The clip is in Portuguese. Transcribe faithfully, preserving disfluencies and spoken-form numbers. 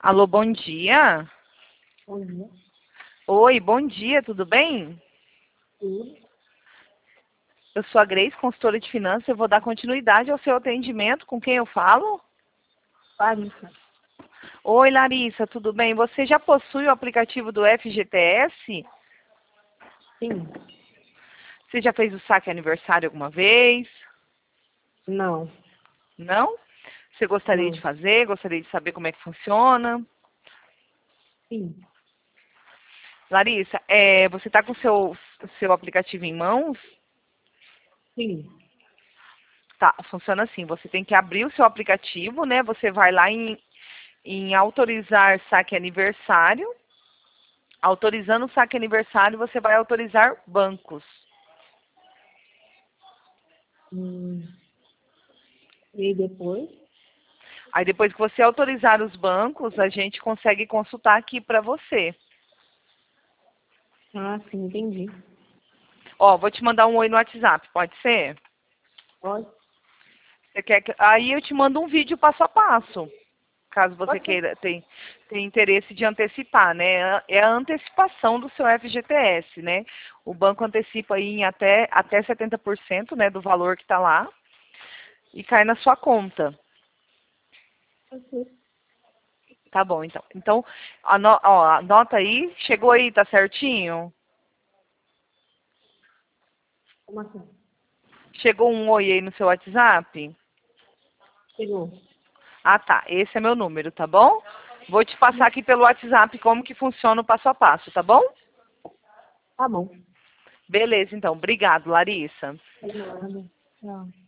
Alô, bom dia. Bom dia. Oi, bom dia, tudo bem? Tudo. Eu sou a Grace, consultora de finanças. Eu vou dar continuidade ao seu atendimento. Com quem eu falo? Larissa. Oi, Larissa, tudo bem? Você já possui o aplicativo do F G T S? Sim. Você já fez o saque aniversário alguma vez? Não. Não? Você gostaria Não. de fazer? Gostaria de saber como é que funciona? Sim. Larissa, é, você está com o seu, seu aplicativo em mãos? Sim. Tá, funciona assim. Você tem que abrir o seu aplicativo, né? Você vai lá em, em autorizar saque aniversário. Autorizando o saque aniversário, você vai autorizar bancos. Hum. E aí depois? Aí depois que você autorizar os bancos, a gente consegue consultar aqui para você. Ah, sim, entendi. Ó, vou te mandar um oi no WhatsApp, pode ser? Pode? Você quer que... Aí eu te mando um vídeo passo a passo, caso você Pode ser. queira, tem, tem interesse de antecipar, né? É a antecipação do seu F G T S, né? O banco antecipa aí em até, até setenta por cento, né, do valor que está lá e cai na sua conta. Pode ser. Tá bom, então. Então, ano, ó, anota aí. Chegou aí, tá certinho? Como assim? Chegou um oi aí no seu WhatsApp? Chegou. Ah, tá. Esse é meu número, tá bom? Vou te passar aqui pelo WhatsApp como que funciona o passo a passo, tá bom? Tá bom. Beleza, então. Obrigado, Larissa. De nada. Tchau.